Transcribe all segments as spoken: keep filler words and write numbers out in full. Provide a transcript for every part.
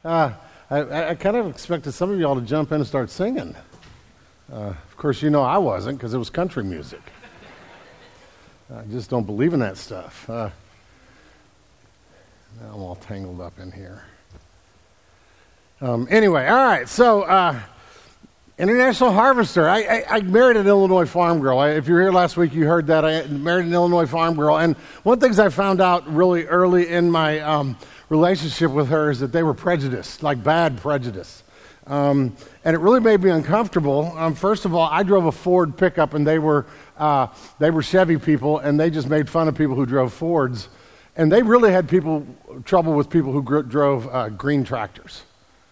Uh, I, I kind of expected some of y'all to jump in and start singing. Uh, of course, you know I wasn't, because it was country music. I just don't believe in that stuff. Uh, now I'm all tangled up in here. Um, anyway, all right, so uh, International Harvester. I, I, I married an Illinois farm girl. I, if you were here last week, you heard that. I married an Illinois farm girl. And one of the things I found out really early in my um, relationship with her is that they were prejudiced, like bad prejudice. Um, and it really made me uncomfortable. Um, first of all, I drove a Ford pickup, and they were uh, they were Chevy people, and they just made fun of people who drove Fords. And they really had people trouble with people who gr- drove uh, green tractors.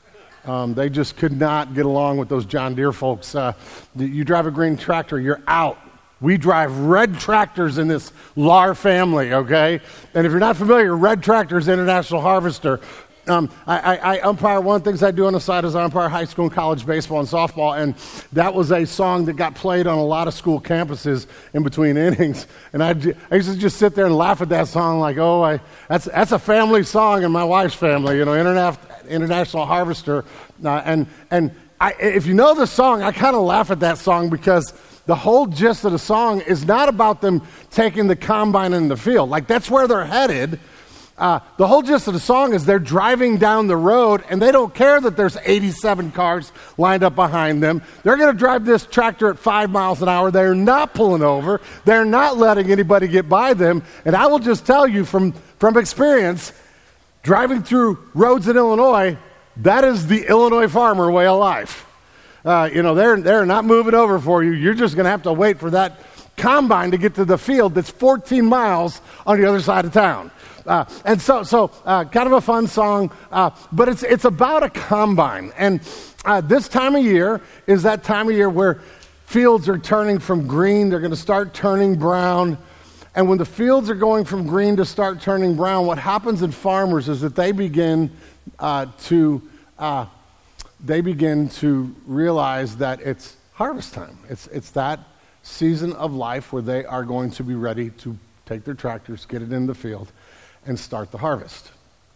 Um, they just could not get along with those John Deere folks. Uh, you drive a green tractor, you're out. We drive red tractors in this L A R family, okay? And if you're not familiar, red tractor is International Harvester. Um, I, I, I umpire, one of the things I do on the side is I umpire high school and college baseball and softball, and that was a song that got played on a lot of school campuses in between innings. And I, I used to just sit there and laugh at that song like, oh, I, that's that's a family song in my wife's family, you know, Interna- International Harvester. Uh, and and I, if you know the song, I kind of laugh at that song because the whole gist of the song is not about them taking the combine in the field. Like, that's where they're headed. Uh, the whole gist of the song is they're driving down the road, and they don't care that there's eighty-seven cars lined up behind them. They're going to drive this tractor at five miles an hour. They're not pulling over. They're not letting anybody get by them. And I will just tell you from, from experience, driving through roads in Illinois, that is the Illinois farmer way of life. Uh, you know, they're, they're not moving over for you. You're just going to have to wait for that combine to get to the field that's fourteen miles on the other side of town. Uh, and so, so uh, kind of a fun song, uh, but it's it's about a combine. And uh, this time of year is that time of year where fields are turning from green. They're going to start turning brown. And when the fields are going from green to start turning brown, what happens in farmers is that they begin uh, to uh, they begin to realize that it's harvest time. It's it's that season of life where they are going to be ready to take their tractors, get it in the field, and start the harvest.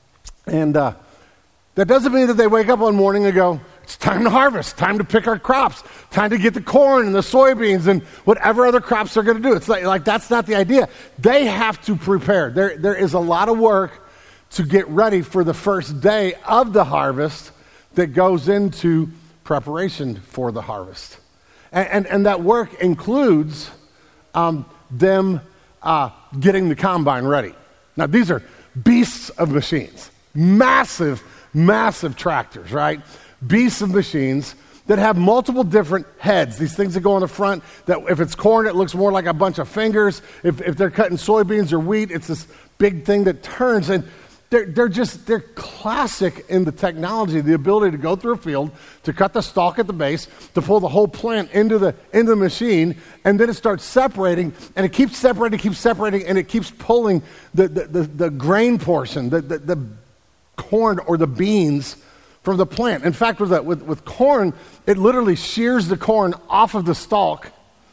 And uh, that doesn't mean that they wake up one morning and go, it's time to harvest, time to pick our crops, time to get the corn and the soybeans and whatever other crops they're going to do. It's like, like that's not the idea. They have to prepare. There, there is a lot of work to get ready for the first day of the harvest that goes into preparation for the harvest. And, and, and that work includes um, them uh, getting the combine ready. Now, these are beasts of machines, massive, massive tractors, right? Beasts of machines that have multiple different heads, these things that go on the front, that if it's corn, it looks more like a bunch of fingers. If, if they're cutting soybeans or wheat, it's this big thing that turns. And they're, they're just, they're classic in the technology, the ability to go through a field, to cut the stalk at the base, to pull the whole plant into the into the machine, and then it starts separating, and it keeps separating, keeps separating, and it keeps pulling the, the, the, the grain portion, the, the, the corn or the beans from the plant. In fact, with, that, with, with corn, it literally shears the corn off of the stalk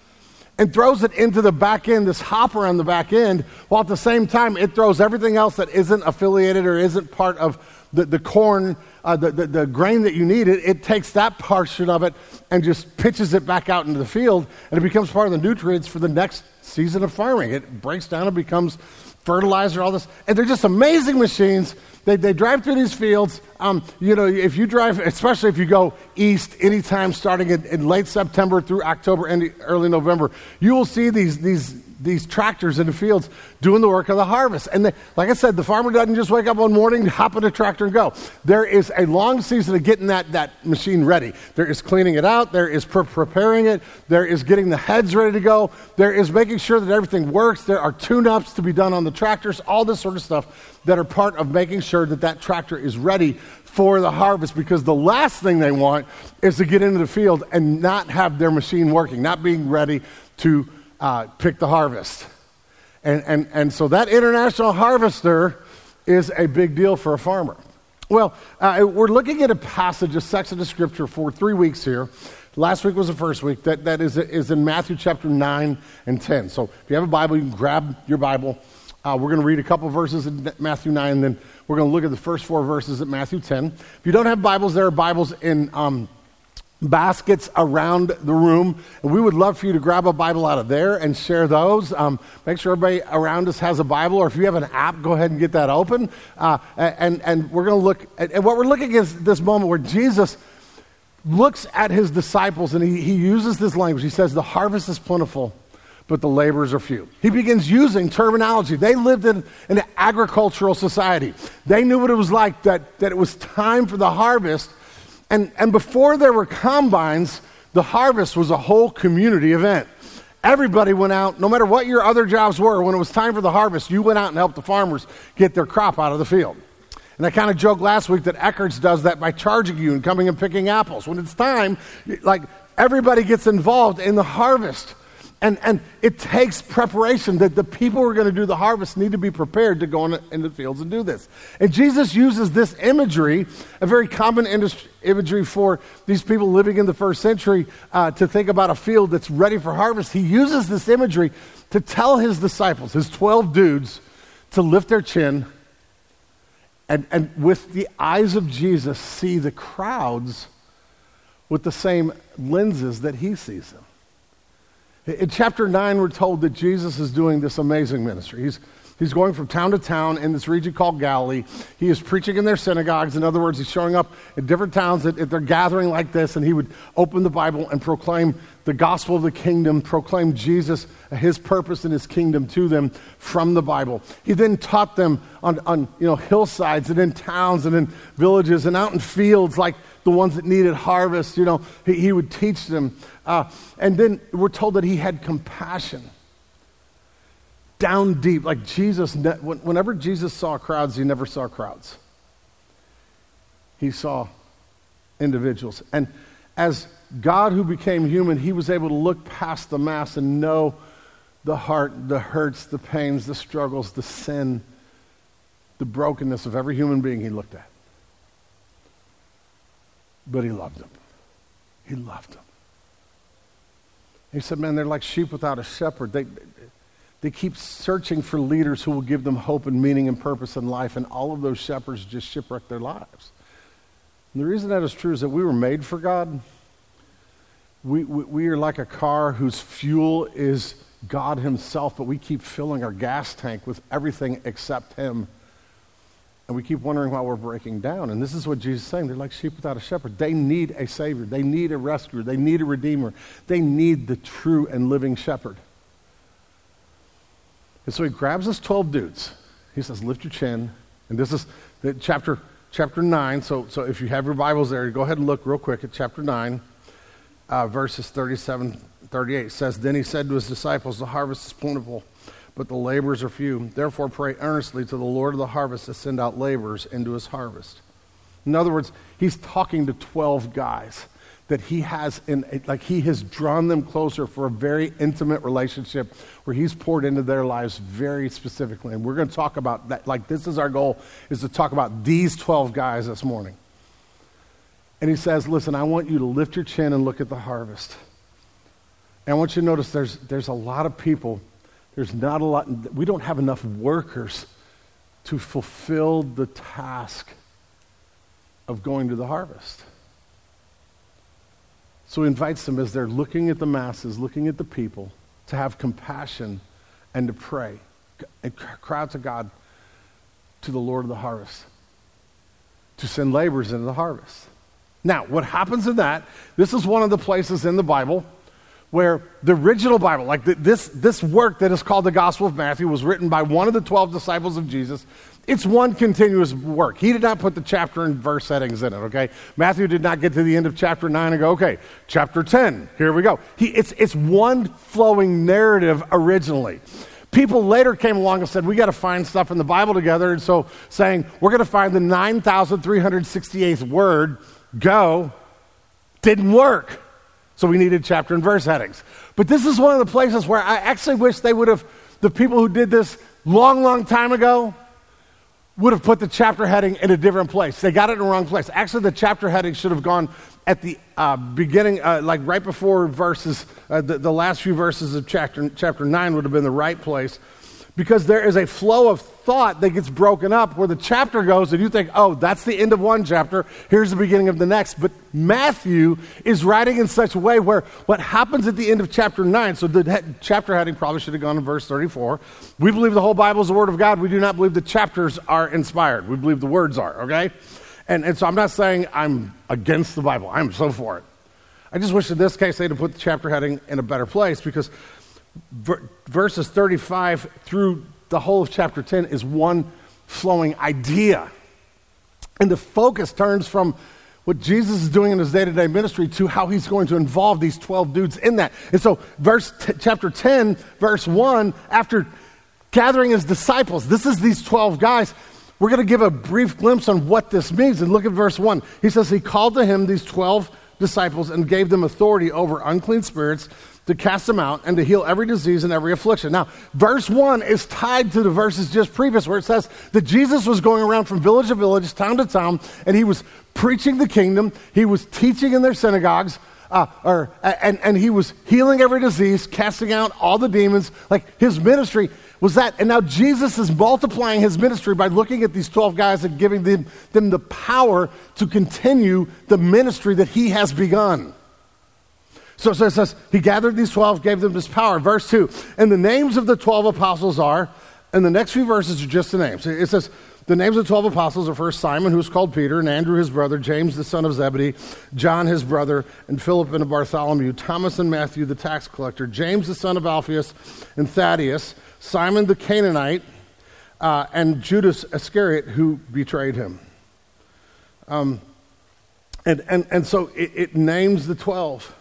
and throws it into the back end, this hopper on the back end, while at the same time it throws everything else that isn't affiliated or isn't part of the, the corn, uh, the, the, the grain that you need. It, it takes that portion of it and just pitches it back out into the field, and it becomes part of the nutrients for the next season of farming. It breaks down and becomes fertilizer, all this. And they're just amazing machines. They they drive through these fields. Um, you know, if you drive, especially if you go east anytime starting in, in late September through October and early November, you will see these these these tractors in the fields doing the work of the harvest. And they, like I said, the farmer doesn't just wake up one morning, hop in a tractor and go. There is a long season of getting that, that machine ready. There is cleaning it out. There is pre- preparing it. There is getting the heads ready to go. There is making sure that everything works. There are tune-ups to be done on the tractors, all this sort of stuff that are part of making sure that that tractor is ready for the harvest, because the last thing they want is to get into the field and not have their machine working, not being ready to Uh, pick the harvest. And, and, and so that International Harvester is a big deal for a farmer. Well, uh, we're looking at a passage, a section of Scripture for three weeks here. Last week was the first week. That, that is, is in Matthew chapter nine and ten. So if you have a Bible, you can grab your Bible Uh, we're going to read a couple verses in Matthew nine, and then we're going to look at the first four verses at Matthew ten. If you don't have Bibles, there are Bibles in um, baskets around the room, and we would love for you to grab a Bible out of there and share those. Um, make sure everybody around us has a Bible, or if you have an app, go ahead and get that open. Uh, and, and we're going to look at, and what we're looking at is this moment where Jesus looks at his disciples, and he, he uses this language. He says, the harvest is plentiful, but the laborers are few. He begins using terminology. They lived in, in an agricultural society. They knew what it was like, that, that it was time for the harvest. And, and before there were combines, the harvest was a whole community event. Everybody went out, no matter what your other jobs were, when it was time for the harvest, you went out and helped the farmers get their crop out of the field. And I kind of joked last week that Eckert's does that by charging you and coming and picking apples. When it's time, like, everybody gets involved in the harvest. And, and it takes preparation, that the people who are going to do the harvest need to be prepared to go in, in the fields and do this. And Jesus uses this imagery, a very common industry, imagery for these people living in the first century, uh, to think about a field that's ready for harvest. He uses this imagery to tell his disciples, his twelve dudes, to lift their chin and, and with the eyes of Jesus see the crowds with the same lenses that he sees them. In chapter nine, we're told that Jesus is doing this amazing ministry. He's, he's going from town to town in this region called Galilee. He is preaching in their synagogues. In other words, he's showing up in different towns that they're gathering like this, and he would open the Bible and proclaim the gospel of the kingdom, proclaim Jesus, his purpose and his kingdom to them from the Bible. He then taught them on, on you know hillsides and in towns and in villages and out in fields like the ones that needed harvest. You know, he, he would teach them. Uh, and then we're told that he had compassion down deep. Like Jesus, whenever Jesus saw crowds, he never saw crowds. He saw individuals. And as God who became human, he was able to look past the mass and know the heart, the hurts, the pains, the struggles, the sin, the brokenness of every human being he looked at. But he loved them. He loved them. He said, man, they're like sheep without a shepherd. They, they keep searching for leaders who will give them hope and meaning and purpose in life, and all of those shepherds just shipwreck their lives. And the reason that is true is that we were made for God. We, we, we are like a car whose fuel is God himself, but we keep filling our gas tank with everything except him. And we keep wondering why we're breaking down. And this is what Jesus is saying. They're like sheep without a shepherd. They need a Savior. They need a rescuer. They need a Redeemer. They need the true and living shepherd. And so he grabs his twelve dudes. He says, lift your chin. And this is the chapter chapter nine. So, so if you have your Bibles there, go ahead and look real quick at chapter nine, uh, verses thirty-seven, thirty-eight. It says, then he said to his disciples, the harvest is plentiful, but the laborers are few. Therefore pray earnestly to the Lord of the harvest to send out laborers into his harvest. In other words, he's talking to twelve guys that he has in, like he has drawn them closer for a very intimate relationship where he's poured into their lives very specifically. And we're going to talk about that. Like, this is our goal, is to talk about these twelve guys this morning. And he says, listen, I want you to lift your chin and look at the harvest. And I want you to notice there's there's a lot of people. There's not a lot, we don't have enough workers to fulfill the task of going to the harvest. So he invites them, as they're looking at the masses, looking at the people, to have compassion and to pray and cry out to God, to the Lord of the harvest, to send laborers into the harvest. Now, what happens in that, this is one of the places in the Bible where the original Bible, like the, this, this work that is called the Gospel of Matthew, was written by one of the twelve disciples of Jesus. It's one continuous work. He did not put the chapter and verse settings in it, okay? Matthew did not get to the end of chapter nine and go, okay, chapter ten, here we go. He, it's, it's one flowing narrative originally. People later came along and said, we got to find stuff in the Bible together, and so saying, we're going to find the nine thousand three hundred sixty-eighth word, go, didn't work. So we needed chapter and verse headings. But this is one of the places where I actually wish they would have, the people who did this long, long time ago, would have put the chapter heading in a different place. They got it in the wrong place. Actually, the chapter heading should have gone at the uh, beginning, uh, like right before verses, uh, the, the last few verses of chapter, chapter nine would have been the right place. Because there is a flow of thought that gets broken up where the chapter goes and you think, oh, that's the end of one chapter, here's the beginning of the next. But Matthew is writing in such a way where what happens at the end of chapter nine, so the he- chapter heading probably should have gone in verse thirty-four. We believe the whole Bible is the Word of God. We do not believe the chapters are inspired. We believe the words are, okay? And, and so I'm not saying I'm against the Bible. I'm so for it. I just wish in this case they'd have put the chapter heading in a better place, because ver- verses thirty-five through the whole of chapter ten is one flowing idea. And the focus turns from what Jesus is doing in his day-to-day ministry to how he's going to involve these twelve dudes in that. And so verse t- chapter ten, verse one, after gathering his disciples, this is these twelve guys. We're going to give a brief glimpse on what this means. And look at verse one. He says, he called to him these twelve disciples and gave them authority over unclean spirits to cast them out and to heal every disease and every affliction. Now, verse one is tied to the verses just previous where it says that Jesus was going around from village to village, town to town, and he was preaching the kingdom. He was teaching in their synagogues, uh, or and, and he was healing every disease, casting out all the demons. Like, his ministry was that. And now Jesus is multiplying his ministry by looking at these twelve guys and giving them, them the power to continue the ministry that he has begun. So, so it says, he gathered these twelve, gave them this power. Verse two, and the names of the twelve apostles are, and the next few verses are just the names. It says, the names of the twelve apostles are first Simon, who's called Peter, and Andrew his brother, James the son of Zebedee, John his brother, and Philip and Bartholomew, Thomas and Matthew the tax collector, James the son of Alphaeus and Thaddeus, Simon the Canaanite, uh, and Judas Iscariot, who betrayed him. Um, and, and, and so it, it names the twelve.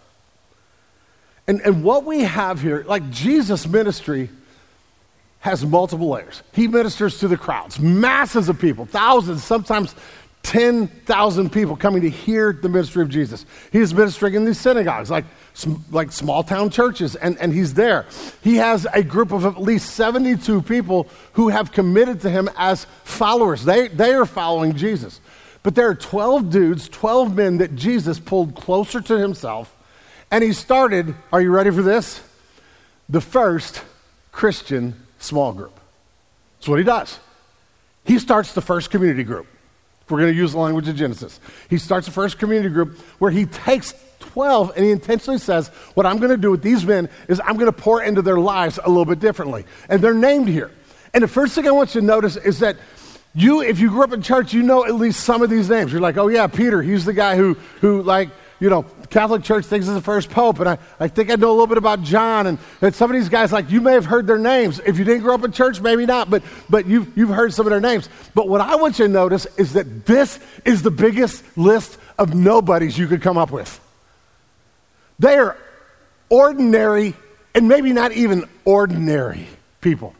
And, and what we have here, like Jesus' ministry has multiple layers. He ministers to the crowds, masses of people, thousands, sometimes ten thousand people coming to hear the ministry of Jesus. He is ministering in these synagogues, like, like small town churches, and, and he's there. He has a group of at least seventy-two people who have committed to him as followers. They, they are following Jesus. But there are twelve dudes, twelve men that Jesus pulled closer to himself, and he started, are you ready for this? The first Christian small group. That's what he does. He starts the first community group. If we're going to use the language of Genesis. He starts the first community group where he takes twelve and he intentionally says, what I'm going to do with these men is I'm going to pour into their lives a little bit differently. And they're named here. And the first thing I want you to notice is that you, if you grew up in church, you know at least some of these names. You're like, oh yeah, Peter, he's the guy who, who like, you know, the Catholic Church thinks is the first pope, and I, I think I know a little bit about John, and, and some of these guys, like, you may have heard their names. If you didn't grow up in church, maybe not, but, but you've, you've heard some of their names. But what I want you to notice is that this is the biggest list of nobodies you could come up with. They are ordinary, and maybe not even ordinary people.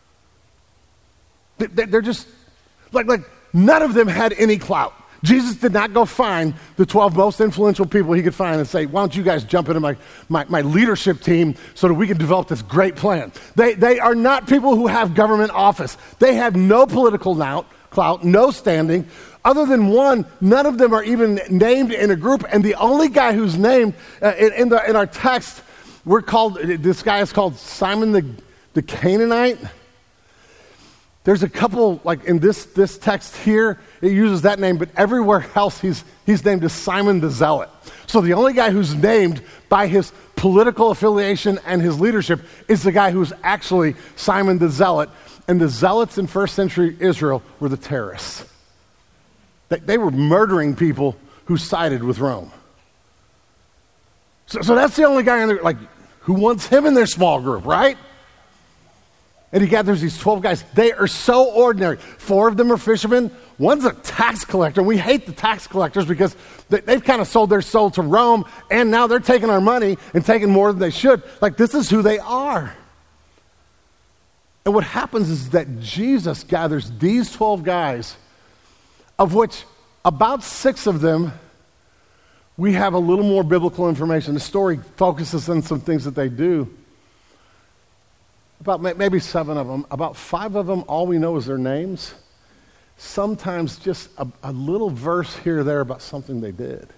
They, they're just, like, like none of them had any clout. Jesus did not go find the twelve most influential people he could find and say, why don't you guys jump into my, my, my leadership team so that we can develop this great plan. They, they are not people who have government office. They have no political now, clout, no standing. Other than one, none of them are even named in a group. And the only guy who's named uh, in, in, the, in our text, we're called, this guy is called Simon the, the Canaanite. There's a couple, like in this, this text here, it uses that name, but everywhere else he's, he's named as Simon the Zealot. So the only guy who's named by his political affiliation and his leadership is the guy who's actually Simon the Zealot. And the Zealots in first century Israel were the terrorists. They, they were murdering people who sided with Rome. So, so that's the only guy in there, like, who wants him in their small group, right? And he gathers these twelve guys. They are so ordinary. Four of them are fishermen. One's a tax collector. We hate the tax collectors because they, they've kind of sold their soul to Rome, and now they're taking our money and taking more than they should. Like, this is who they are. And what happens is that Jesus gathers these twelve guys, of which about six of them, we have a little more biblical information. The story focuses on some things that they do. About maybe seven of them. About five of them, all we know is their names. Sometimes just a, a little verse here or there about something they did.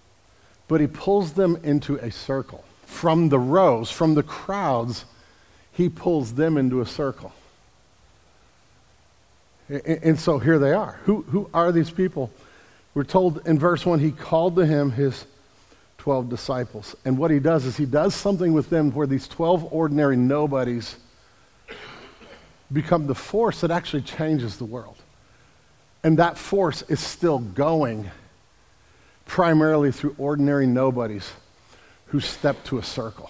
But he pulls them into a circle. From the rows, from the crowds, he pulls them into a circle. And, and so here they are. Who, who are these people? We're told in verse one, he called to him his twelve disciples. And what he does is he does something with them where these twelve ordinary nobodies become the force that actually changes the world. And that force is still going primarily through ordinary nobodies who step to a circle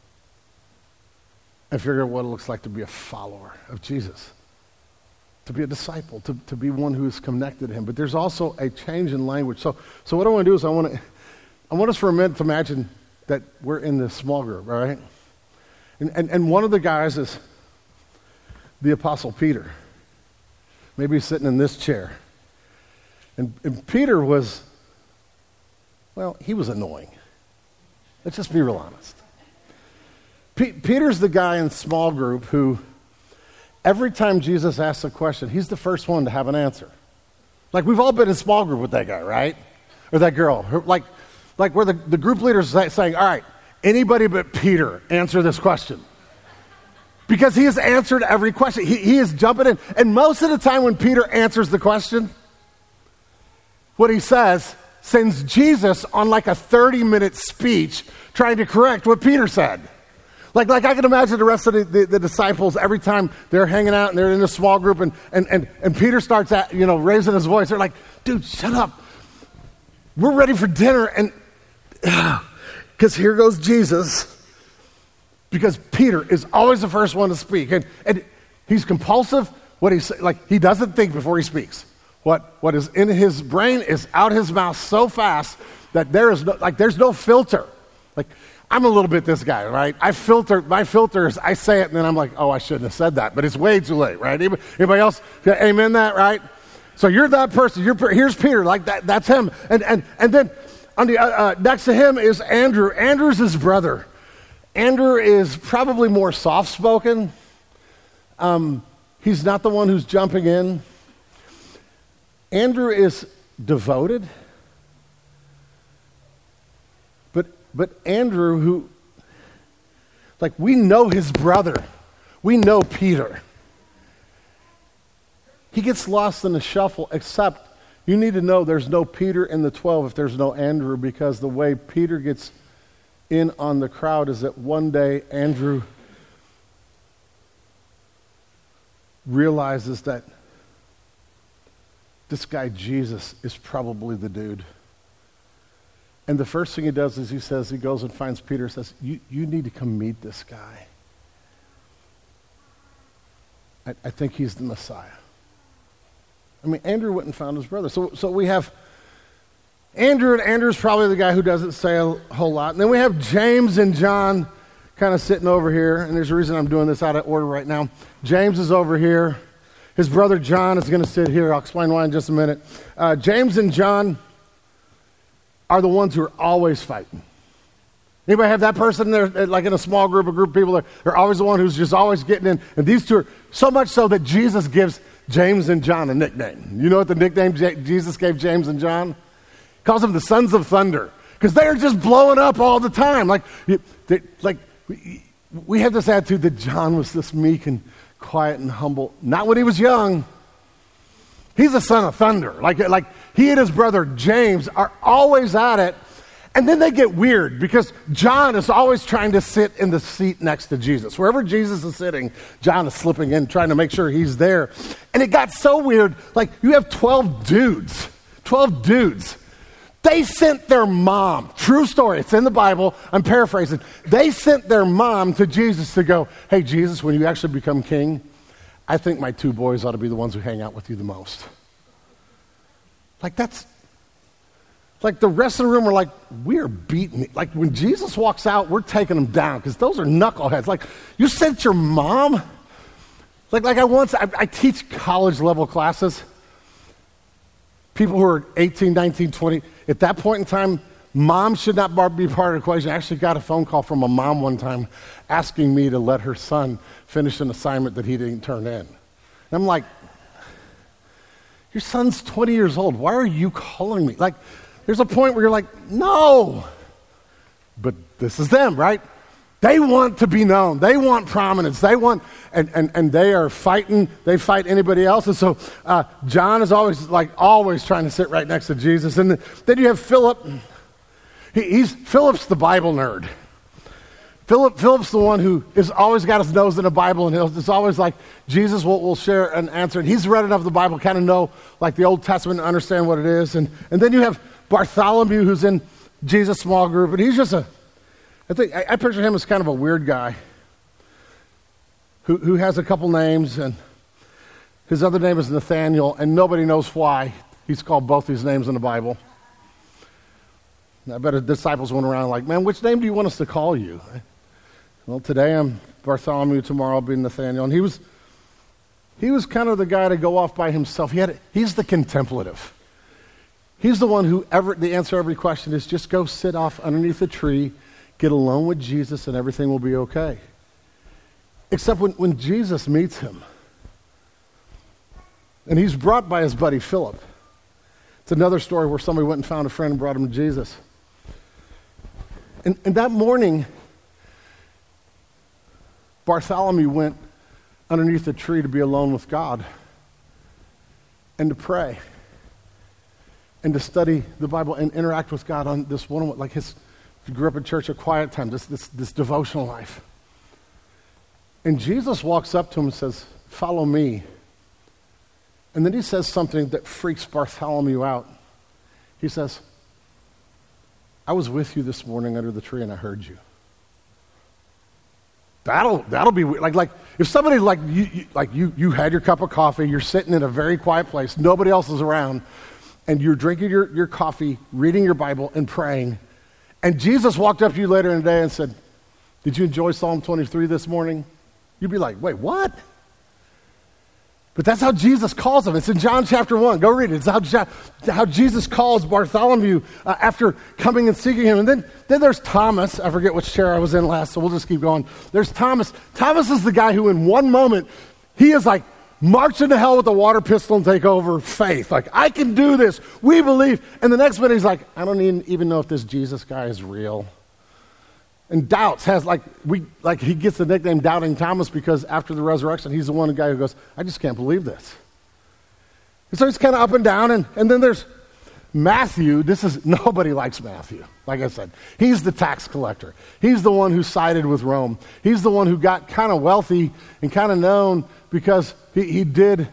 and figure out what it looks like to be a follower of Jesus, to be a disciple, to, to be one who is connected to him. But there's also a change in language. So, so what I want to do is I want to, I want us for a minute to imagine that we're in this small group, all right? And, and, and one of the guys is the Apostle Peter. Maybe he's sitting in this chair. And, and Peter was, well, he was annoying. Let's just be real honest. P- Peter's the guy in small group who, every time Jesus asks a question, he's the first one to have an answer. Like, we've all been in small group with that guy, right? Or that girl. Her, like, like where the, the group leader's saying, all right, anybody but Peter answer this question. Because he has answered every question. He, he is jumping in. And most of the time when Peter answers the question, what he says sends Jesus on like a thirty-minute speech trying to correct what Peter said. Like, like I can imagine the rest of the, the, the disciples, every time they're hanging out and they're in a small group and, and, and, and Peter starts at, you know, raising his voice. They're like, dude, shut up. We're ready for dinner. And because here goes Jesus. Because Peter is always the first one to speak. And, and he's compulsive. What he like, he doesn't think before he speaks. What, what is in his brain is out his mouth so fast that there is no, like, there's no filter. Like, I'm a little bit this guy, right? I filter, my filter is, I say it and then I'm like, oh, I shouldn't have said that, but it's way too late, right? Anybody, anybody else amen that, right? So you're that person. You're, here's Peter, like that, that's him. And, and, and then on the, uh, uh, next to him is Andrew. Andrew's his brother. Andrew is probably more soft-spoken. Um, he's not the one who's jumping in. Andrew is devoted. But but Andrew, who, like, we know his brother. We know Peter. He gets lost in the shuffle, except you need to know there's no Peter in the twelve if there's no Andrew, because the way Peter gets in on the crowd is that one day Andrew realizes that this guy Jesus is probably the dude. And the first thing he does is he says, he goes and finds Peter and says, you, you need to come meet this guy. I, I think he's the Messiah. I mean, Andrew went and found his brother. So, so we have Andrew, and Andrew's probably the guy who doesn't say a whole lot. And then we have James and John kind of sitting over here. And there's a reason I'm doing this out of order right now. James is over here. His brother John is going to sit here. I'll explain why in just a minute. Uh, James and John are the ones who are always fighting. Anybody have that person there, like in a small group, a group of people, they're, they're always the one who's just always getting in. And these two are so much so that Jesus gives James and John a nickname. You know what the nickname J- Jesus gave James and John? He calls them the sons of thunder, because they are just blowing up all the time. Like, they, like we, we have this attitude that John was this meek and quiet and humble. Not when he was young. He's a son of thunder. Like, like he and his brother James are always at it. And then they get weird because John is always trying to sit in the seat next to Jesus. Wherever Jesus is sitting, John is slipping in, trying to make sure he's there. And it got so weird. Like, you have twelve dudes. twelve dudes. They sent their mom. True story. It's in the Bible. I'm paraphrasing. They sent their mom to Jesus to go, hey, Jesus, when you actually become king, I think my two boys ought to be the ones who hang out with you the most. Like, that's, like the rest of the room are like, we're beating, like when Jesus walks out, we're taking him down because those are knuckleheads. Like, you sent your mom? Like, like I once, I, I teach college level classes. People who are eighteen, nineteen, twenty. At that point in time, mom should not be part of the equation. I actually got a phone call from a mom one time asking me to let her son finish an assignment that he didn't turn in. And I'm like, your son's twenty years old. Why are you calling me? Like, there's a point where you're like, no. But this is them, right? They want to be known. They want prominence. They want, and, and, and they are fighting. They fight anybody else. And so uh, John is always, like, always trying to sit right next to Jesus. And then you have Philip. He, he's, Philip's the Bible nerd. Philip, Philip's the one who has always got his nose in the Bible, and he'll, it's always like Jesus will, will share an answer. And he's read enough of the Bible, kind of know, like, the Old Testament, and understand what it is. And, and then you have Bartholomew, who's in Jesus' small group, and he's just a, I think I, I picture him as kind of a weird guy who who has a couple names, and his other name is Nathaniel, and nobody knows why he's called both these names in the Bible. And I bet his disciples went around like, man, which name do you want us to call you? Well, today I'm Bartholomew, tomorrow I'll be Nathaniel. And he was he was kind of the guy to go off by himself. He had he's the contemplative. He's the one who ever the answer to every question is just go sit off underneath a tree, get alone with Jesus, and everything will be okay. Except when, when Jesus meets him, and he's brought by his buddy Philip. It's another story where somebody went and found a friend and brought him to Jesus. And, and that morning, Bartholomew went underneath a tree to be alone with God and to pray and to study the Bible and interact with God on this one, like his, he grew up in church, a quiet time, this, this, this devotional life. And Jesus walks up to him and says, follow me. And then he says something that freaks Bartholomew out. He says, I was with you this morning under the tree and I heard you. That'll that'll be weird. Like like if somebody like you, you like you you had your cup of coffee, you're sitting in a very quiet place, nobody else is around, and you're drinking your, your coffee, reading your Bible, and praying, and Jesus walked up to you later in the day and said, did you enjoy Psalm twenty-three this morning? You'd be like, wait, what? But that's how Jesus calls him. It's in John chapter one. Go read it. It's how, how Jesus calls Bartholomew uh, after coming and seeking him. And then, then there's Thomas. I forget which chair I was in last, so we'll just keep going. There's Thomas. Thomas is the guy who in one moment, he is like, march into hell with a water pistol and take over faith. Like, I can do this. We believe. And the next minute he's like, I don't even, even know if this Jesus guy is real. And doubts, has like, we like he gets the nickname Doubting Thomas because after the resurrection, he's the one guy who goes, I just can't believe this. And so he's kind of up and down. And, and then there's Matthew. This is, nobody likes Matthew. Like I said, he's the tax collector. He's the one who sided with Rome. He's the one who got kind of wealthy and kind of known because he, he did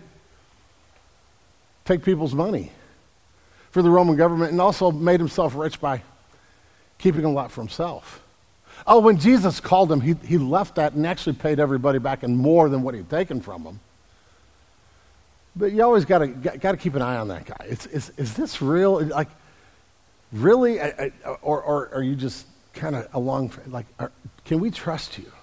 take people's money for the Roman government and also made himself rich by keeping a lot for himself. Oh, when Jesus called him, he, he left that and actually paid everybody back and more than what he'd taken from them. But you always got to got to keep an eye on that guy. It's, is is this real? Like, really? I, I, or, or are you just kind of along, like, are, can we trust you?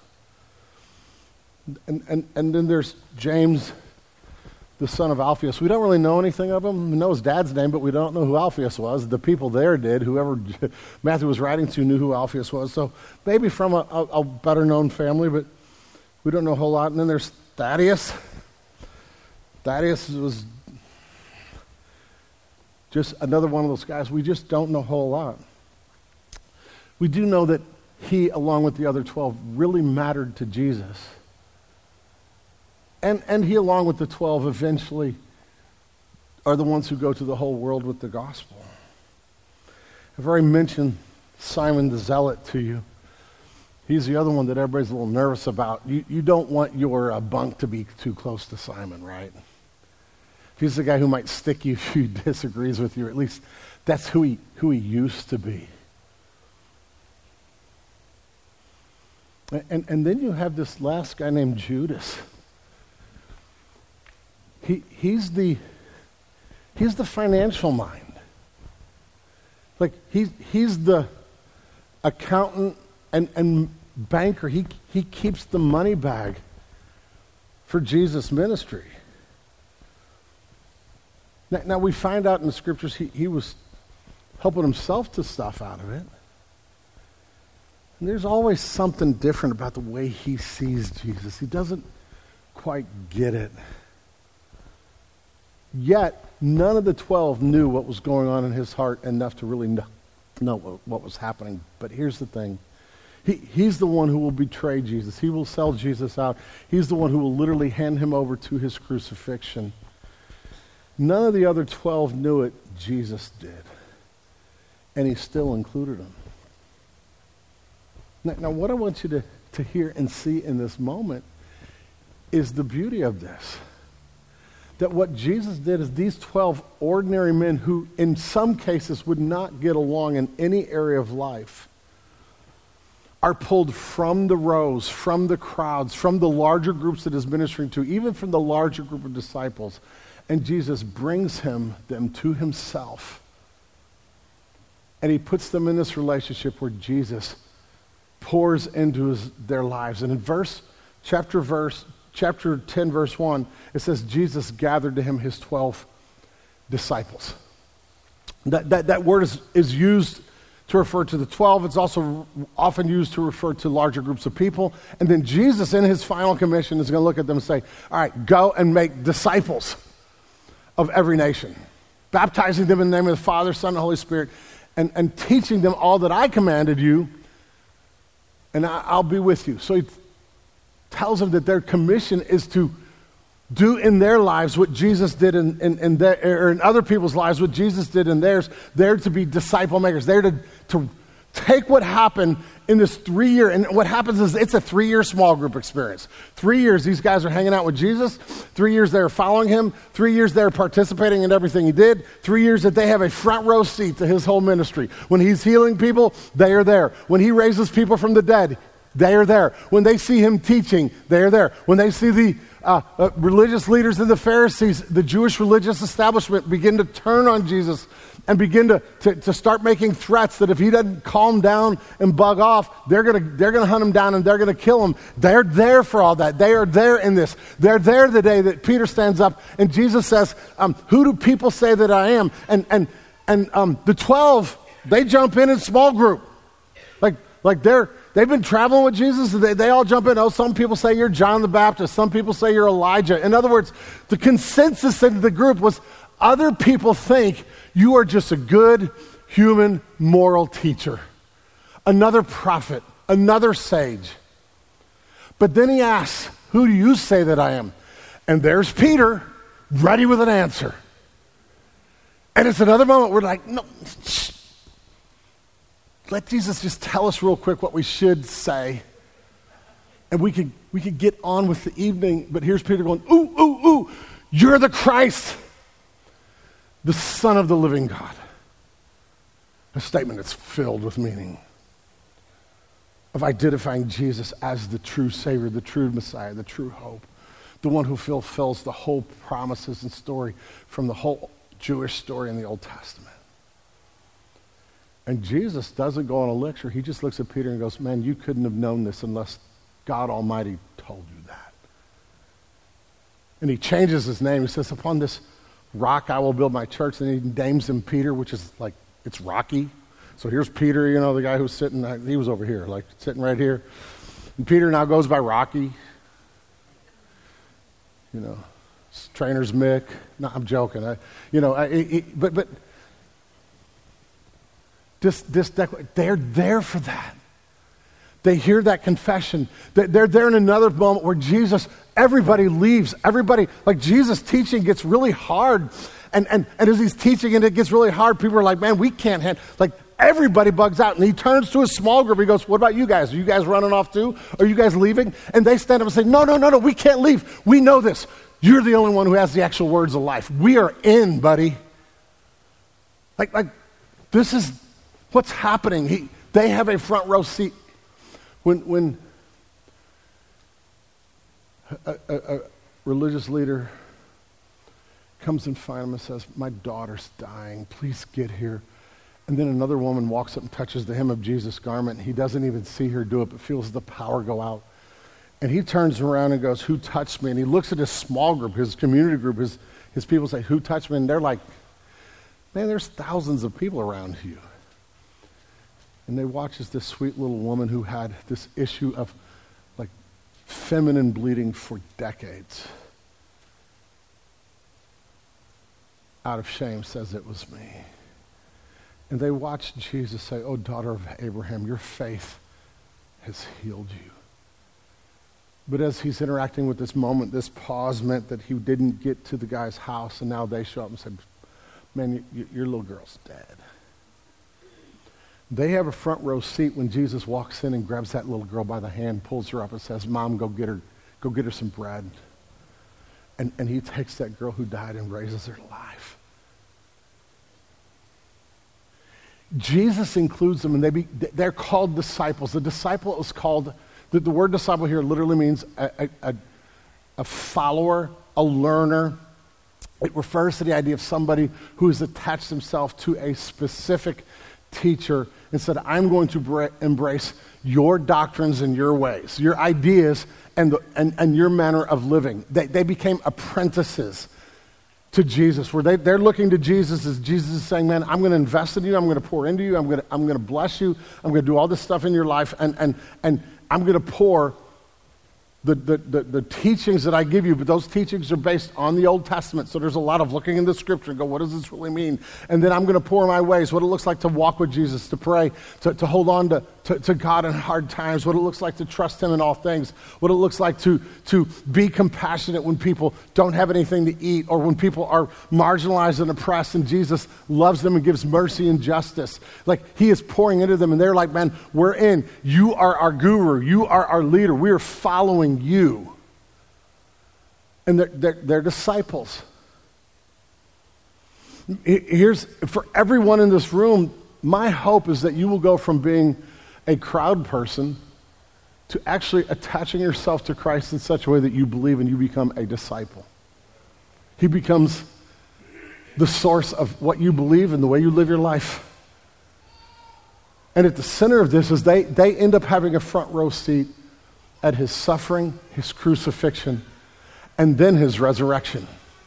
And, and, and then there's James, the son of Alphaeus. We don't really know anything of him. We know his dad's name, but we don't know who Alphaeus was. The people there did. Whoever Matthew was writing to knew who Alphaeus was. So maybe from a, a, a better-known family, but we don't know a whole lot. And then there's Thaddeus. Thaddeus was just another one of those guys. We just don't know a whole lot. We do know that he, along with the other twelve, really mattered to Jesus. And and he, along with the twelve, eventually are the ones who go to the whole world with the gospel. I've already mentioned Simon the Zealot to you. He's the other one that everybody's a little nervous about. You, you don't want your uh, bunk to be too close to Simon, right? He's the guy who might stick you if he disagrees with you, or at least that's who he, who he used to be. And, and then you have this last guy named Judas. He he's the he's the financial mind. Like he's he's the accountant and, and banker. He he keeps the money bag for Jesus' ministry. Now, now we find out in the scriptures he, he was helping himself to stuff out of it. And there's always something different about the way he sees Jesus. He doesn't quite get it. Yet, none of the twelve knew what was going on in his heart enough to really know, know what, what was happening. But here's the thing. He, he's the one who will betray Jesus. He will sell Jesus out. He's the one who will literally hand him over to his crucifixion. None of the other twelve knew it. Jesus did. And he still included them. Now, now what I want you to, to hear and see in this moment is the beauty of this. That what Jesus did is these twelve ordinary men who in some cases would not get along in any area of life are pulled from the rows, from the crowds, from the larger groups that he's ministering to, even from the larger group of disciples. And Jesus brings him, them to himself. And he puts them in this relationship where Jesus pours into his, their lives. And in verse, chapter verse, chapter ten, verse one, it says, Jesus gathered to him his twelve disciples. That, that, that word is, is used to refer to the twelve. It's also often used to refer to larger groups of people. And then Jesus, in his final commission, is going to look at them and say, all right, go and make disciples of every nation, baptizing them in the name of the Father, Son, and Holy Spirit, and, and teaching them all that I commanded you, and I, I'll be with you. So he tells them that their commission is to do in their lives what Jesus did in, in, in, their, or in other people's lives, what Jesus did in theirs. They're to be disciple makers. They're to, to take what happened in this three-year, and what happens is it's a three-year small group experience. Three years these guys are hanging out with Jesus. Three years they're following him. Three years they're participating in everything he did. Three years that they have a front row seat to his whole ministry. When he's healing people, they are there. When he raises people from the dead, they are there. When they see him teaching, they are there. When they see the uh, uh, religious leaders and the Pharisees, the Jewish religious establishment begin to turn on Jesus and begin to, to, to start making threats that if he doesn't calm down and bug off, they're going to they're gonna hunt him down and they're going to kill him. They're there for all that. They are there in this. They're there the day that Peter stands up and Jesus says, um, who do people say that I am? And and and um, the twelve, they jump in in small group. Like, like they're, they've been traveling with Jesus. They, they all jump in. Oh, some people say you're John the Baptist. Some people say you're Elijah. In other words, the consensus in the group was other people think you are just a good, human, moral teacher. Another prophet. Another sage. But then he asks, who do you say that I am? And there's Peter, ready with an answer. And it's another moment we're like, no, shh. Let Jesus just tell us real quick what we should say. And we could we could get on with the evening. But here's Peter going, ooh, ooh, ooh, you're the Christ, the Son of the living God. A statement that's filled with meaning of identifying Jesus as the true Savior, the true Messiah, the true hope, the one who fulfills the whole promises and story from the whole Jewish story in the Old Testament. And Jesus doesn't go on a lecture. He just looks at Peter and goes, man, you couldn't have known this unless God Almighty told you that. And he changes his name. He says, upon this rock I will build my church. And he names him Peter, which is like, it's Rocky. So here's Peter, you know, the guy who's sitting, he was over here, like sitting right here. And Peter now goes by Rocky. You know, trainer's Mick. No, I'm joking. I, you know, I, I, but, but, This, this, they're there for that. They hear that confession. They're there in another moment where Jesus, everybody leaves. Everybody, like Jesus' teaching gets really hard. And, and, and as he's teaching and it gets really hard, people are like, man, we can't handle, like everybody bugs out. And he turns to a small group. He goes, what about you guys? Are you guys running off too? Are you guys leaving? And they stand up and say, no, no, no, no, we can't leave. We know this. You're the only one who has the actual words of life. We are in, buddy. Like, like this is what's happening. He, they have a front row seat. When, when a, a, a religious leader comes and finds him and says, my daughter's dying, please get here. And then another woman walks up and touches the hem of Jesus' garment. He doesn't even see her do it, but feels the power go out. And he turns around and goes, who touched me? And he looks at his small group, his community group, his, his people say, who touched me? And they're like, man, there's thousands of people around you. And they watch as this sweet little woman who had this issue of like feminine bleeding for decades, out of shame says it was me. And they watch Jesus say, oh, daughter of Abraham, your faith has healed you. But as he's interacting with this moment, this pause meant that he didn't get to the guy's house, and now they show up and say, man, you, your little girl's dead. They have a front row seat when Jesus walks in and grabs that little girl by the hand, pulls her up and says, Mom, go get her, go get her some bread. And, and he takes that girl who died and raises her to life. Jesus includes them, and they be, they're called disciples. The disciple is called, the, the word disciple here literally means a, a, a follower, a learner. It refers to the idea of somebody who has attached himself to a specific teacher and said, I'm going to bra- embrace your doctrines and your ways, your ideas and, the, and, and your manner of living. They, they became apprentices to Jesus, where they, they're looking to Jesus as Jesus is saying, man, I'm going to invest in you, I'm going to pour into you, I'm going to, I'm going to bless you, I'm going to do all this stuff in your life, and, and, and I'm going to pour The, the, the, the teachings that I give you, but those teachings are based on the Old Testament. So there's a lot of looking in the Scripture and go, what does this really mean? And then I'm going to pour my ways, what it looks like to walk with Jesus, to pray, to, to hold on to, to, to God in hard times, what it looks like to trust him in all things, what it looks like to, to be compassionate when people don't have anything to eat or when people are marginalized and oppressed, and Jesus loves them and gives mercy and justice. Like, he is pouring into them, and they're like, man, we're in. You are our guru. You are our leader. We are following you. And they're, they're, they're disciples. Here's, for everyone in this room, my hope is that you will go from being a crowd person to actually attaching yourself to Christ in such a way that you believe and you become a disciple. He becomes the source of what you believe and the way you live your life. And at the center of this is they, they end up having a front row seat at his suffering, his crucifixion, and then his resurrection.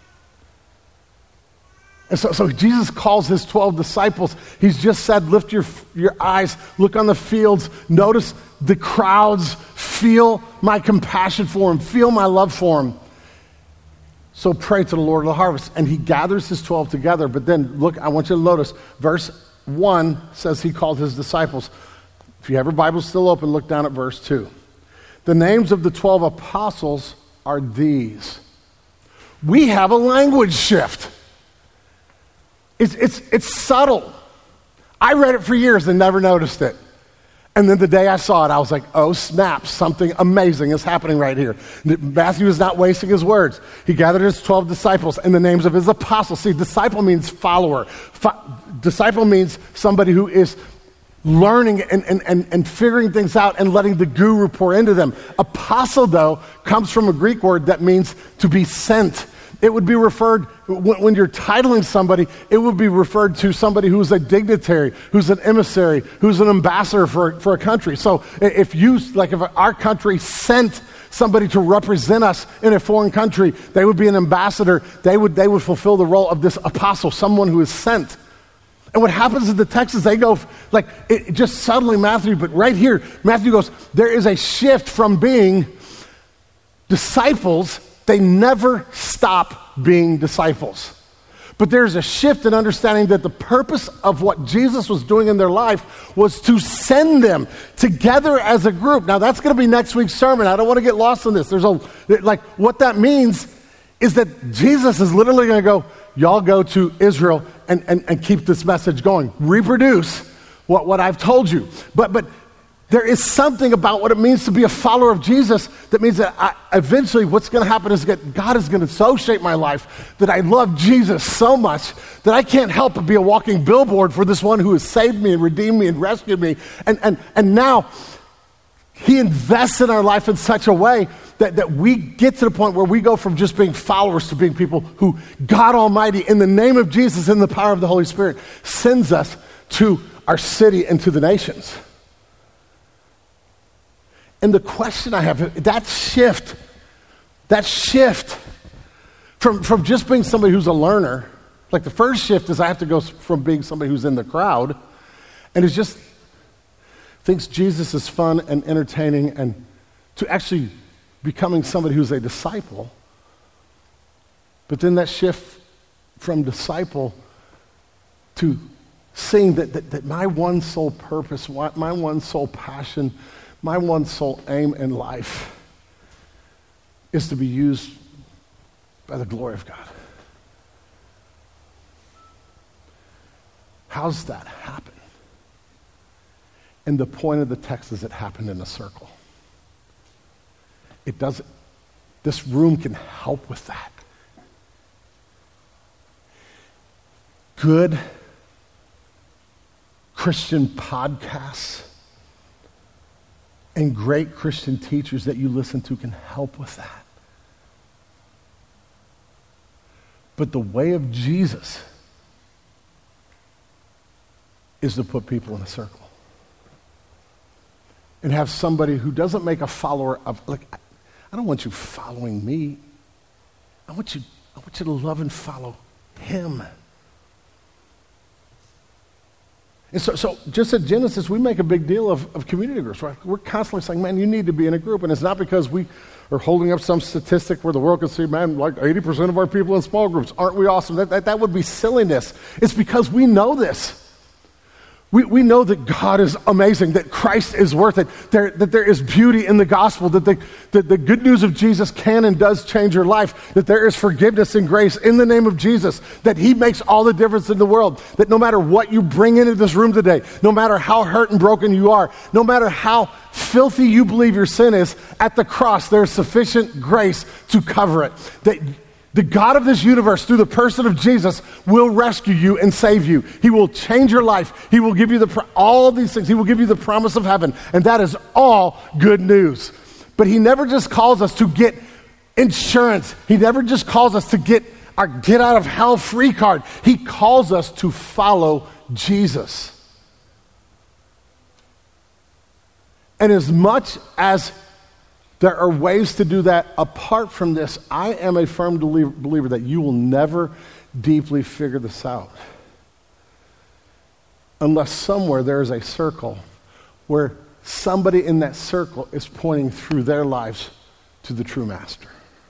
And so, so Jesus calls his twelve disciples. He's just said, lift your, your eyes, look on the fields, notice the crowds, feel my compassion for them, feel my love for them. So pray to the Lord of the harvest. And he gathers his twelve together, but then look, I want you to notice, verse one says he called his disciples. If you have your Bible still open, look down at verse two. The names of the twelve apostles are these. We have a language shift. It's, it's, it's subtle. I read it for years and never noticed it. And then the day I saw it, I was like, oh snap, something amazing is happening right here. Matthew is not wasting his words. He gathered his twelve disciples and the names of his apostles. See, disciple means follower. Fo- disciple means somebody who is learning and, and, and, and figuring things out and letting the guru pour into them. Apostle, though, comes from a Greek word that means to be sent. It would be referred, when, when you're titling somebody, it would be referred to somebody who's a dignitary, who's an emissary, who's an ambassador for, for a country. So if you, like if our country sent somebody to represent us in a foreign country, they would be an ambassador. They would, they would fulfill the role of this apostle, someone who is sent. And what happens in the text is they go, like, it, just subtly Matthew, but right here, Matthew goes, there is a shift from being disciples. They never stop being disciples. But there's a shift in understanding that the purpose of what Jesus was doing in their life was to send them together as a group. Now, that's going to be next week's sermon. I don't want to get lost in this. There's a, like, what that means is that Jesus is literally going to go, y'all go to Israel and, and, and keep this message going. Reproduce what, what I've told you. But but there is something about what it means to be a follower of Jesus that means that I, eventually what's going to happen is that God is going to so shape my life that I love Jesus so much that I can't help but be a walking billboard for this one who has saved me and redeemed me and rescued me. And, and, and now he invests in our life in such a way that, that we get to the point where we go from just being followers to being people who God Almighty, in the name of Jesus, in the power of the Holy Spirit, sends us to our city and to the nations. And the question I have, that shift, that shift from, from just being somebody who's a learner, like the first shift is I have to go from being somebody who's in the crowd and is just thinks Jesus is fun and entertaining and to actually becoming somebody who's a disciple. But then that shift from disciple to seeing that, that, that my one sole purpose, my one sole passion, My one sole aim in life is to be used by the glory of God. How's that happen? And the point of the text is it happened in a circle. It doesn't, this room can help with that. Good Christian podcasts and great Christian teachers that you listen to can help with that. But the way of Jesus is to put people in a circle and have somebody who doesn't make a follower of, like, I don't want you following me. I want you, I want you to love and follow him. And so, so just at Genesis, we make a big deal of, of community groups, right? We're constantly saying, man, you need to be in a group. And it's not because we are holding up some statistic where the world can see, man, like eighty percent of our people in small groups. Aren't we awesome? That, that, that would be silliness. It's because we know this. We, we know that God is amazing, that Christ is worth it, there, that there is beauty in the gospel, that the, that the good news of Jesus can and does change your life, that there is forgiveness and grace in the name of Jesus, that he makes all the difference in the world, that no matter what you bring into this room today, no matter how hurt and broken you are, no matter how filthy you believe your sin is, at the cross there is sufficient grace to cover it. That the God of this universe, through the person of Jesus, will rescue you and save you. He will change your life. He will give you the pro- all these things. He will give you the promise of heaven. And that is all good news. But he never just calls us to get insurance. He never just calls us to get our get out of hell free card. He calls us to follow Jesus. And as much as there are ways to do that apart from this, I am a firm believer that you will never deeply figure this out unless somewhere there is a circle where somebody in that circle is pointing through their lives to the true master.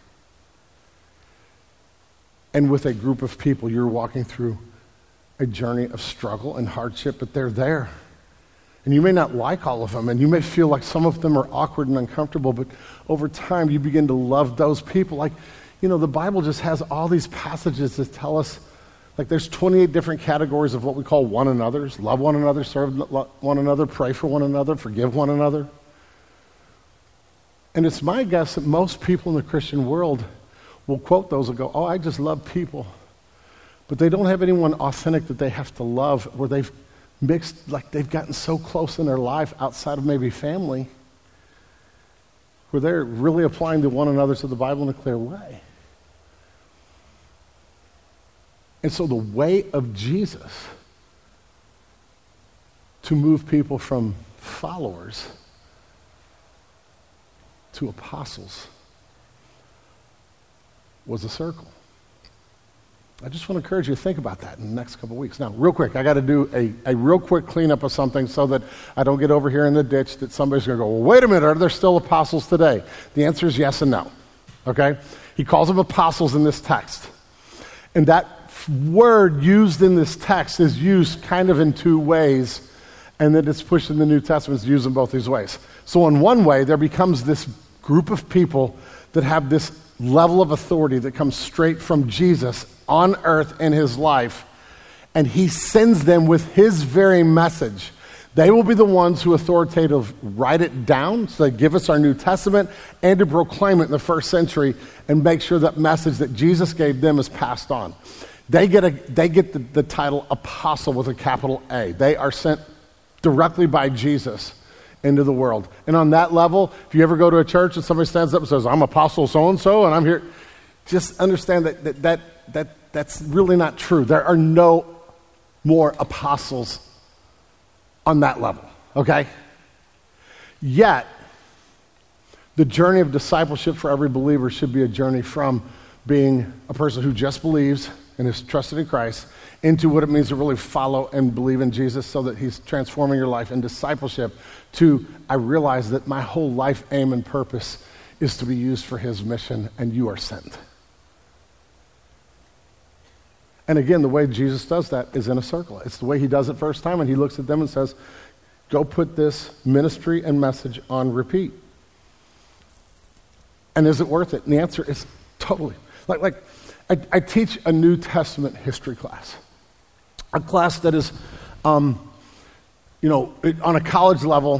And with a group of people, you're walking through a journey of struggle and hardship, but they're there. And you may not like all of them, and you may feel like some of them are awkward and uncomfortable, but over time you begin to love those people. Like, you know, the Bible just has all these passages that tell us, like there's twenty-eight different categories of what we call one another's. Love one another, serve one another, pray for one another, forgive one another. And it's my guess that most people in the Christian world will quote those and go, oh, I just love people. But they don't have anyone authentic that they have to love, where they've mixed, like they've gotten so close in their life outside of maybe family, where they're really applying to one another to the Bible in a clear way. And so the way of Jesus to move people from followers to apostles was a circle. I just want to encourage you to think about that in the next couple of weeks. Now, real quick, I got to do a, a real quick cleanup of something so that I don't get over here in the ditch that somebody's going to go, well, wait a minute, are there still apostles today? The answer is yes and no, okay? He calls them apostles in this text. And that word used in this text is used kind of in two ways, and then it's pushed in the New Testament to use in both these ways. So in one way, there becomes this group of people that have this level of authority that comes straight from Jesus on earth in his life, and he sends them with his very message. They will be the ones who authoritatively write it down, so they give us our New Testament, and to proclaim it in the first century and make sure that message that Jesus gave them is passed on. They get, a, they get the, the title apostle with a capital A. They are sent directly by Jesus into the world. And on that level, if you ever go to a church and somebody stands up and says, I'm apostle so-and-so, and I'm here, just understand that that, that that that's really not true. There are no more apostles on that level, okay? Yet, the journey of discipleship for every believer should be a journey from being a person who just believes and is trusted in Christ into what it means to really follow and believe in Jesus so that he's transforming your life, and discipleship to, I realize that my whole life aim and purpose is to be used for his mission, and you are sent. And again, the way Jesus does that is in a circle. It's the way he does it first time, and he looks at them and says, go put this ministry and message on repeat. And is it worth it? And the answer is totally. Like, like I, I teach a New Testament history class, a class that is, um, you know, it, on a college level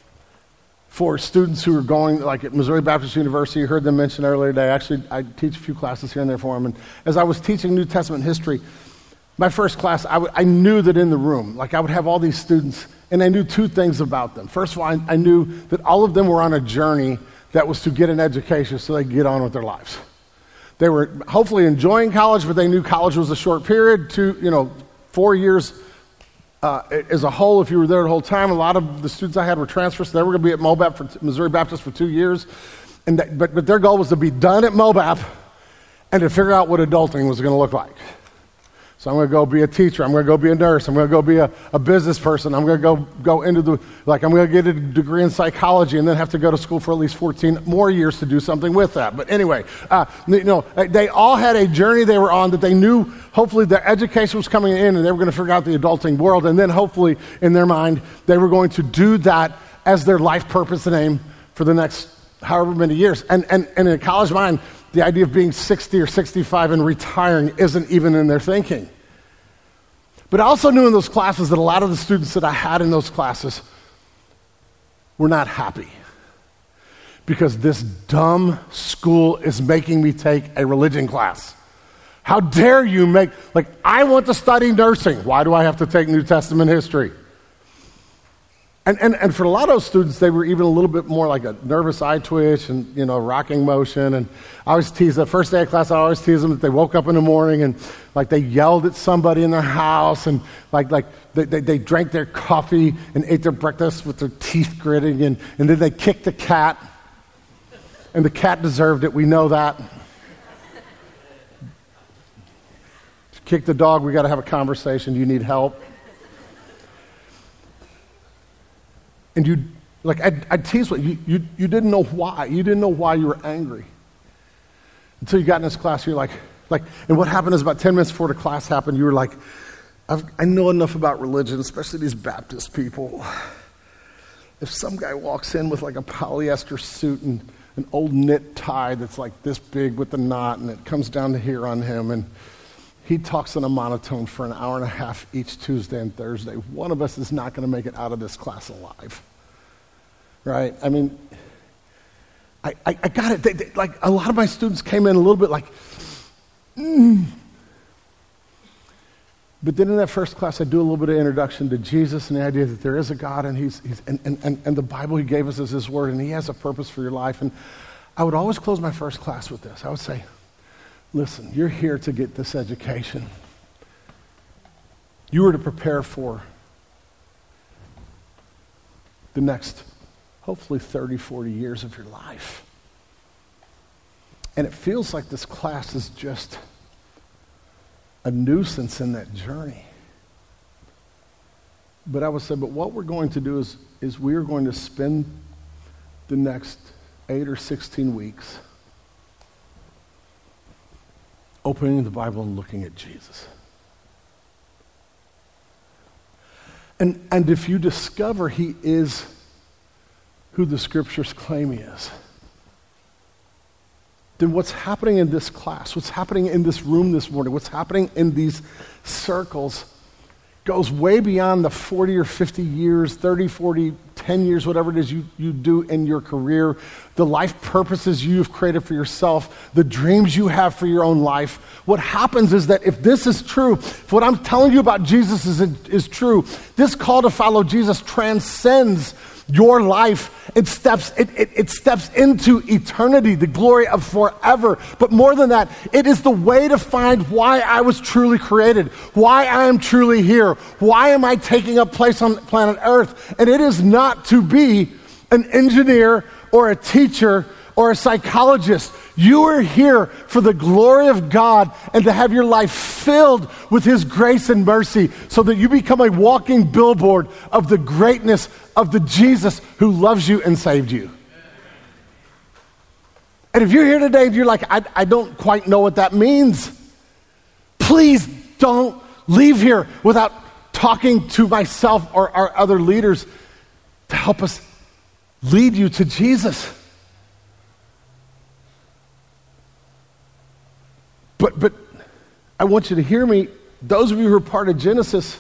for students who are going, like at Missouri Baptist University. You heard them mention earlier today. Actually, I teach a few classes here and there for them. And as I was teaching New Testament history, my first class, I, w- I knew that in the room, like I would have all these students, and I knew two things about them. First of all, I, I knew that all of them were on a journey that was to get an education so they could get on with their lives. They were hopefully enjoying college, but they knew college was a short period, two, you know, four years uh, as a whole. If you were there the whole time, a lot of the students I had were transfers. So they were going to be at Mobap for Missouri Baptist for two years, and that, but but their goal was to be done at Mobap and to figure out what adulting was going to look like. So I'm going to go be a teacher. I'm going to go be a nurse. I'm going to go be a, a business person. I'm going to go go into the, like I'm going to get a degree in psychology and then have to go to school for at least fourteen more years to do something with that. But anyway, uh, you know, they all had a journey they were on that they knew hopefully their education was coming in and they were going to figure out the adulting world. And then hopefully in their mind, they were going to do that as their life purpose and aim for the next however many years. And, and, and in a college mind, the idea of being sixty or sixty-five and retiring isn't even in their thinking. But I also knew in those classes that a lot of the students that I had in those classes were not happy because this dumb school is making me take a religion class. How dare you make, like, I want to study nursing. Why do I have to take New Testament history? And, and and for a lot of those students, they were even a little bit more like a nervous eye twitch and, you know, rocking motion. And I always tease, the first day of class, I always tease them that they woke up in the morning and, like, they yelled at somebody in their house and, like, like they, they, they drank their coffee and ate their breakfast with their teeth gritting and, and then they kicked the cat. And the cat deserved it. We know that. Kick the dog. We got to have a conversation. Do you need help? And you, like, I'd, I'd tease you, you, you didn't know why. You didn't know why you were angry. Until you got in this class, you're like, like, and what happened is about ten minutes before the class happened, you were like, I've, I know enough about religion, especially these Baptist people. If some guy walks in with like a polyester suit and an old knit tie that's like this big with the knot and it comes down to here on him and he talks in a monotone for an hour and a half each Tuesday and Thursday, one of us is not going to make it out of this class alive. Right? I mean, I, I, I got it. They, they, like, a lot of my students came in a little bit like, mm. But then in that first class, I do a little bit of introduction to Jesus and the idea that there is a God and he's, he's and, and, and, and the Bible he gave us is his word and he has a purpose for your life. And I would always close my first class with this. I would say, listen, you're here to get this education. You are to prepare for the next, hopefully thirty, forty years of your life. And it feels like this class is just a nuisance in that journey. But I would say, but what we're going to do is, is we are going to spend the next eight or sixteen weeks opening the Bible and looking at Jesus. And, and if you discover he is who the scriptures claim he is, then what's happening in this class, what's happening in this room this morning, what's happening in these circles goes way beyond the forty or fifty years, thirty, forty, ten years, whatever it is you, you do in your career, the life purposes you've created for yourself, the dreams you have for your own life. What happens is that if this is true, if what I'm telling you about Jesus is, is true, this call to follow Jesus transcends your life. It steps, it, it, it steps into eternity, the glory of forever. But more than that, it is the way to find why I was truly created, why I am truly here, why am I taking up place on planet Earth. And it is not to be an engineer or a teacher or a psychologist. You are here for the glory of God and to have your life filled with his grace and mercy so that you become a walking billboard of the greatness of the Jesus who loves you and saved you. And if you're here today and you're like, I, I don't quite know what that means, please don't leave here without talking to myself or our other leaders, to help us lead you to Jesus. But, but I want you to hear me. Those of you who are part of Genesis,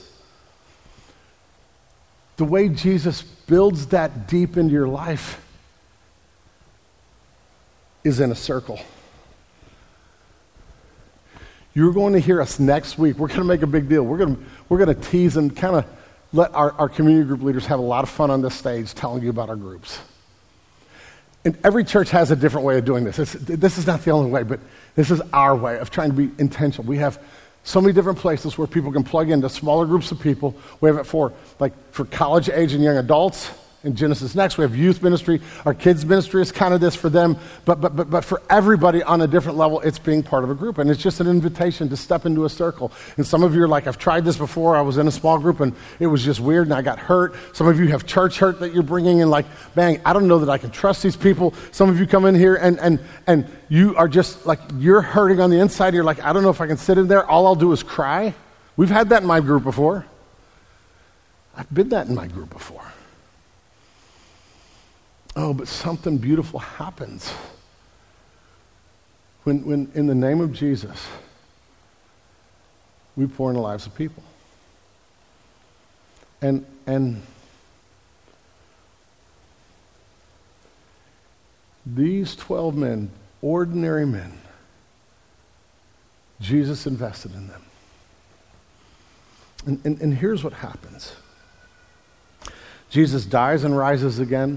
the way Jesus builds that deep into your life is in a circle. You're going to hear us next week. We're going to make a big deal. We're going to, we're going to tease and kind of let our, our community group leaders have a lot of fun on this stage telling you about our groups. And every church has a different way of doing this. This, this is not the only way, but this is our way of trying to be intentional. We have so many different places where people can plug into smaller groups of people. We have it for like for college age and young adults. In Genesis Next, we have youth ministry. Our kids ministry is kind of this for them, but but but but for everybody on a different level, it's being part of a group, and it's just an invitation to step into a circle. And some of you are like, I've tried this before. I was in a small group, and it was just weird, and I got hurt. Some of you have church hurt that you're bringing in, like, man, I don't know that I can trust these people. Some of you come in here, and and and you are just like, you're hurting on the inside. You're like, I don't know if I can sit in there. All I'll do is cry. We've had that in my group before. I've been that in my group before. Oh, but something beautiful happens when, when in the name of Jesus, we pour in the lives of people. And, and these twelve men, ordinary men, Jesus invested in them. And, and, and here's what happens. Jesus dies and rises again.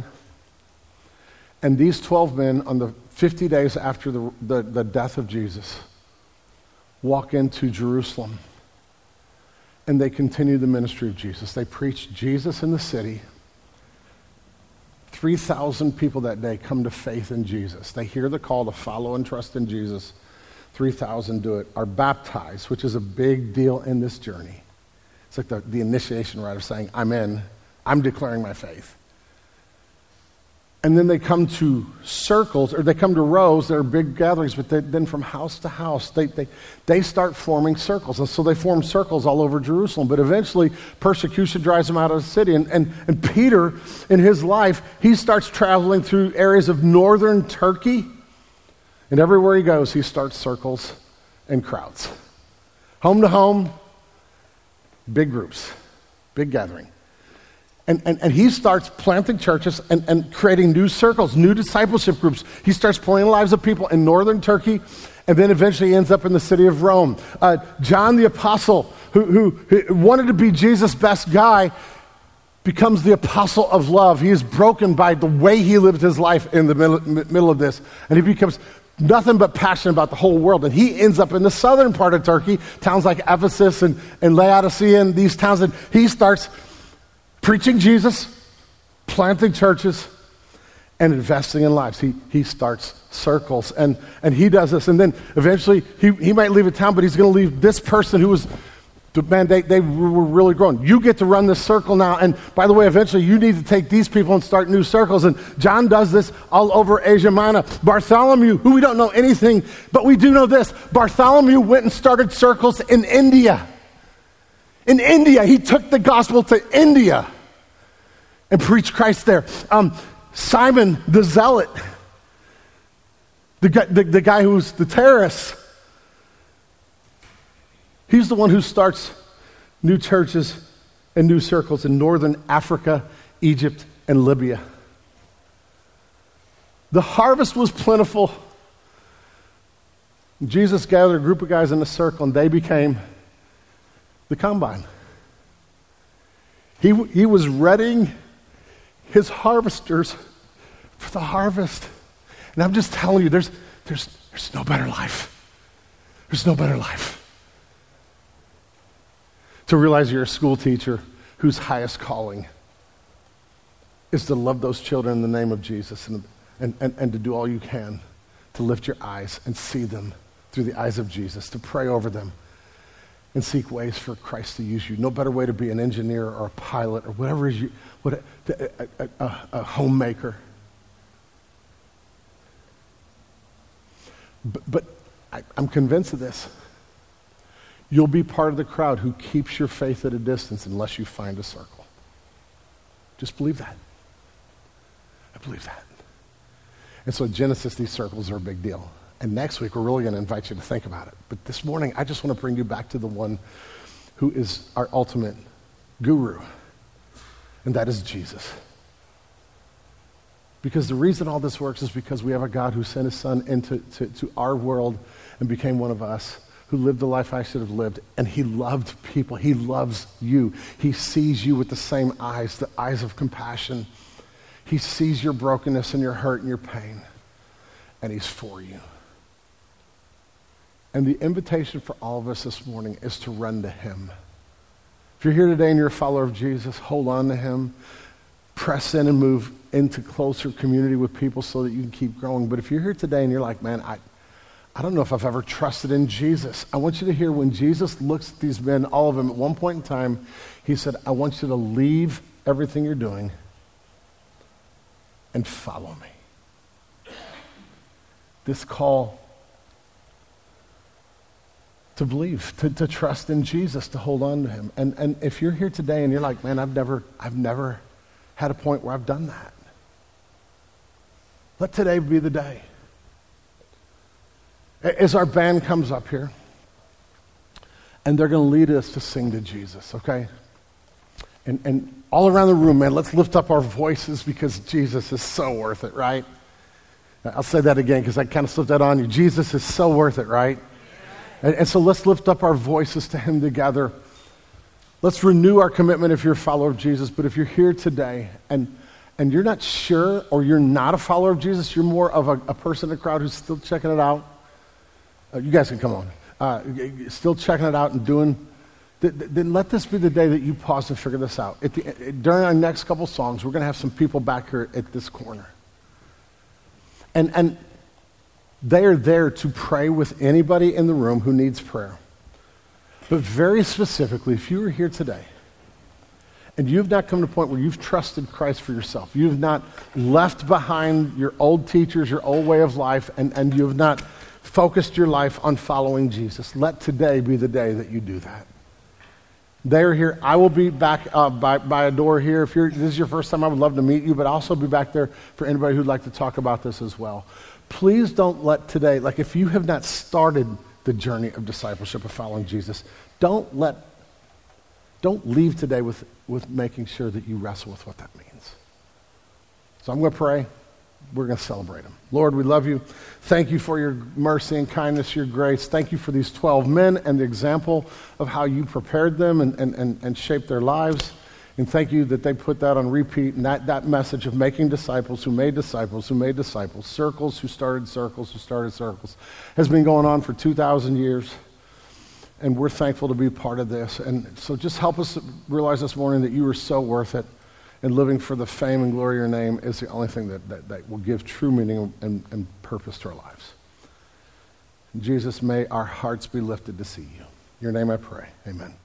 And these twelve men, on the fifty days after the, the, the death of Jesus, walk into Jerusalem. And they continue the ministry of Jesus. They preach Jesus in the city. three thousand people that day come to faith in Jesus. They hear the call to follow and trust in Jesus. three thousand do it, are baptized, which is a big deal in this journey. It's like the, the initiation rite of saying, I'm in, I'm declaring my faith. And then they come to circles, or they come to rows. They're big gatherings, but they, then from house to house, they, they, they start forming circles. And so they form circles all over Jerusalem. But eventually, persecution drives them out of the city. And, and, and Peter, in his life, he starts traveling through areas of northern Turkey. And everywhere he goes, he starts circles and crowds. Home to home, big groups, big gathering. And, and, and he starts planting churches and, and creating new circles, new discipleship groups. He starts pouring lives of people in northern Turkey, and then eventually ends up in the city of Rome. Uh, John the Apostle, who, who, who wanted to be Jesus' best guy, becomes the apostle of love. He is broken by the way he lived his life in the middle, middle of this. And he becomes nothing but passionate about the whole world. And he ends up in the southern part of Turkey, towns like Ephesus and, and Laodicea and these towns. And he starts preaching Jesus, planting churches, and investing in lives. He he starts circles, and, and he does this. And then eventually, he, he might leave a town, but he's going to leave this person who was, man, they, they were really growing. You get to run this circle now. And by the way, eventually, you need to take these people and start new circles. And John does this all over Asia Minor. Bartholomew, who we don't know anything, but we do know this. Bartholomew went and started circles in India. In India, he took the gospel to India and preached Christ there. Um, Simon the Zealot, the guy, the, the guy who's the terrorist, he's the one who starts new churches and new circles in northern Africa, Egypt, and Libya. The harvest was plentiful. Jesus gathered a group of guys in a circle, and they became the combine. He, he was readying his harvesters for the harvest. And I'm just telling you, there's, there's, there's no better life. There's no better life. To realize you're a school teacher whose highest calling is to love those children in the name of Jesus and, and, and, and to do all you can to lift your eyes and see them through the eyes of Jesus, to pray over them and seek ways for Christ to use you. No better way to be an engineer or a pilot or whatever is you, what a, a, a, a homemaker. But, but I, I'm convinced of this. You'll be part of the crowd who keeps your faith at a distance unless you find a circle. Just believe that. believe that. And so Genesis, these circles are a big deal. And next week, we're really going to invite you to think about it. But this morning, I just want to bring you back to the one who is our ultimate guru, and that is Jesus. Because the reason all this works is because we have a God who sent his son into to, to our world and became one of us, who lived the life I should have lived, and he loved people. He loves you. He sees you with the same eyes, the eyes of compassion. He sees your brokenness and your hurt and your pain, and he's for you. And the invitation for all of us this morning is to run to him. If you're here today and you're a follower of Jesus, hold on to him. Press in and move into closer community with people so that you can keep growing. But if you're here today and you're like, man, I, I don't know if I've ever trusted in Jesus. I want you to hear when Jesus looks at these men, all of them, at one point in time, he said, I want you to leave everything you're doing and follow me. This call to believe, to, to trust in Jesus, to hold on to him. And and if you're here today and you're like, man, I've never, I've never had a point where I've done that. Let today be the day. As our band comes up here, and they're going to lead us to sing to Jesus, okay? And and all around the room, man, let's lift up our voices because Jesus is so worth it, right? I'll say that again because I kind of slipped that on you. Jesus is so worth it, right? And, and so let's lift up our voices to him together. Let's renew our commitment if you're a follower of Jesus. But if you're here today and and you're not sure or you're not a follower of Jesus, you're more of a, a person in the crowd who's still checking it out. Uh, you guys can come on. Uh, still checking it out and doing, th- th- then let this be the day that you pause and figure this out. At the, at, during our next couple songs, we're going to have some people back here at this corner. And and they are there to pray with anybody in the room who needs prayer. But very specifically, if you are here today and you've not come to a point where you've trusted Christ for yourself, you've not left behind your old teachers, your old way of life, and, and you have not focused your life on following Jesus, let today be the day that you do that. They are here. I will be back uh, by, by a door here. If you're, this is your first time, I would love to meet you, but I'll also be back there for anybody who'd like to talk about this as well. Please don't let today, like if you have not started the journey of discipleship of following Jesus, don't let, don't leave today with, with making sure that you wrestle with what that means. So I'm going to pray. We're going to celebrate him. Lord, we love you. Thank you for your mercy and kindness, your grace. Thank you for these twelve men and the example of how you prepared them and, and, and, and shaped their lives. And thank you that they put that on repeat, and that, that message of making disciples who made disciples who made disciples, circles who started circles who started circles, has been going on for two thousand years. And we're thankful to be part of this. And so just help us realize this morning that you are so worth it. And living for the fame and glory of your name is the only thing that, that, that will give true meaning and, and purpose to our lives. Jesus, may our hearts be lifted to see you. In your name I pray. Amen.